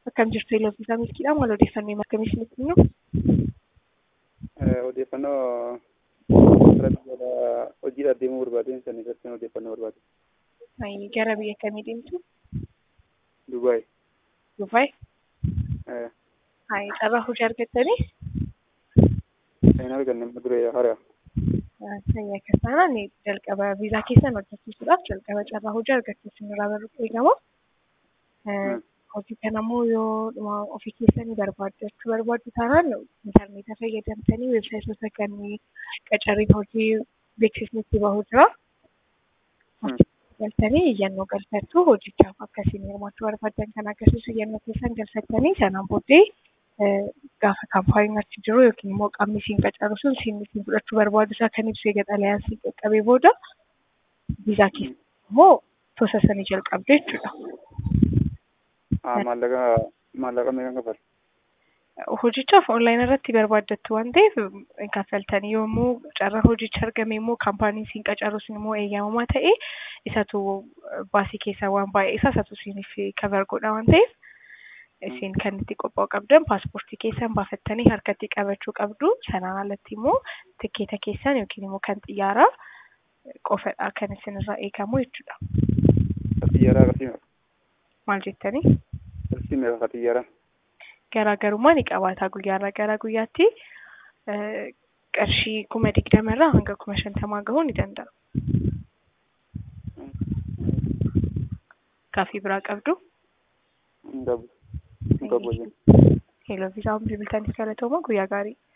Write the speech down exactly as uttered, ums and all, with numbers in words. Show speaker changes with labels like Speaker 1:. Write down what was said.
Speaker 1: Akkam jirtu Eloviisaa Milkiidhaa maal odeeffannoo hima akkamii isinitti himnu?
Speaker 2: Odeeffannoo hojiidhaaf deemuu barbaadeen san irratti odeeffannoo barbaade.
Speaker 1: Gara biyya kamii deemtu?
Speaker 2: Dubaay.
Speaker 1: Dubaay? Carraa hojii argattanii?
Speaker 2: Hin arganne amma duree hara.
Speaker 1: Sayyaa kasaanaan jalqaba viizaa keessan hojjechiisuudhaaf jalqaba carraa hojii argachuusin irraa barruutu eegama. Hojii kanammoo yoo ofii keessanii barbaadachuu barbaaddu taanaan intarneeta fayyadamtanii weebsaayitoota kan qacarriin hojii beeksisnitti bahu jira. Galtanii iyyannoo galfattu hojichaaf akkasiin hirmaachuu barbaadan kan agarsiisu iyyannoo keessan galfattanii sanaan booddee gaafa kaampaaniin achi jiru yookiin immoo qaamni siin qacaru sun siin ittiin fudhachuu barbaadu isaa kan ibsu eega xalayaan siin qaqqabee booda viizaa keessa immoo tosa sanii jalqabdu jechuudha.
Speaker 2: Maallaqa maallaqa meeqa kaffalu?
Speaker 1: Hojichaaf onlaayinii irratti barbaaddattu waan ta'eef kaffaltanii yommuu carraa hojicha argame immoo kaampaaniin siin qacaru sun immoo eeyyamamaa ta'e isatu baasii keessaa waan baay'ee isaa isatu siiniif kavar godha waan ta'eef isin kan itti qophaa'u qabdan paaspoortii keessan baafattanii harkatti qabachuu qabdu. Sanaan alatti immoo tikkeeta keessan yookiin immoo kan xiyyaaraa qofadha kan isinirraa eegamu jechuudha.
Speaker 2: Xiyyaaraa akkasii
Speaker 1: maal jettanii?
Speaker 2: Akkasii meeqa xiyyaaraa?
Speaker 1: Garaagarummaa ni qabaata guyyaarraa gara guyyaatti qarshii kuma digdamarraa hanga kuma shantamaa gahuu ni danda'a. Gaaffii biraa qabdu?
Speaker 2: Hin qabu. Hin qabu.
Speaker 1: Eloviisaa bilbiltaniif galatooma guyyaa gaarii.